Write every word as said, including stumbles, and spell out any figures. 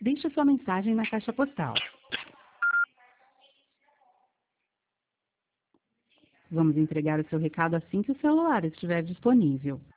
Deixe sua mensagem na caixa postal. Vamos entregar o seu recado assim que o celular estiver disponível.